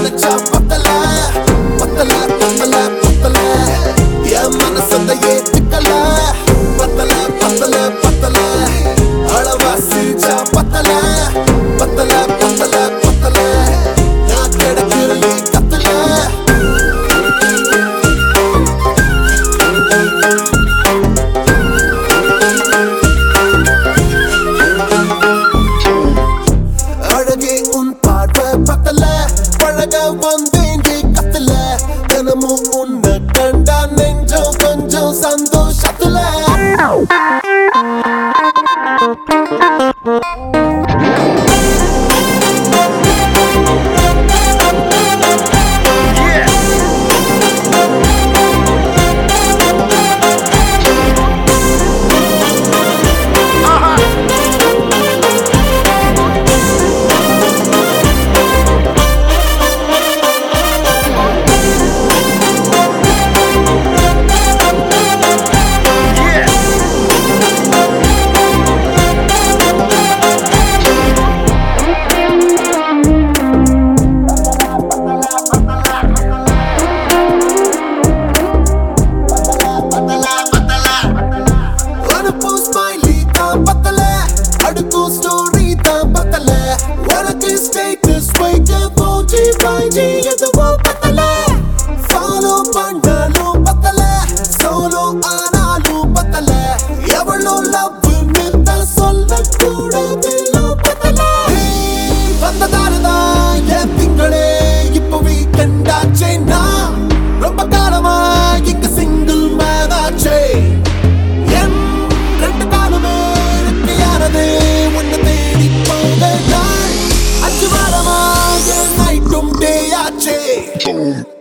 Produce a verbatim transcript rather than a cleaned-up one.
நினைச்சா பத்தல பத்தல பத்தல பத்தல என் மனசந்த ஏத்துக்கல பத்தல பத்தல பத்தல அளவா செஞ்சா பத்தல பத்தல பத்தல பத்தல நான் கிடக்குறே கத்தல அழகே உன் பார்வை பத்தல பழக வந்தேன் கத்தல தினமும் உன்னை கண்டா நெஞ்சம் கொஞ்சம் சந்தோஷத்துல story தான் பத்தல உனக்கு ஸ்டேட்டஸ் வைக்க போட்டி பாய்ச்சி எதுவும் பத்தல ஃபாலோ பண்ணாலும் பத்தல சோலோ ஆனாலும் பத்தல எவ்வளோ லவ் நிறுத்த சொல்ல கூடாது பத்தல வந்ததாலதான் என் திங்களே இப்போ வீக்கெண்ட் ஆச்சே நான் ரொம்ப காலமா இங்க சிங்கிள் மேன் ஆச்சே என் ரெண்டு காலமே இருக்கையானது அஞ்சு வாரமாக நைட்டும் டே ஆச்சே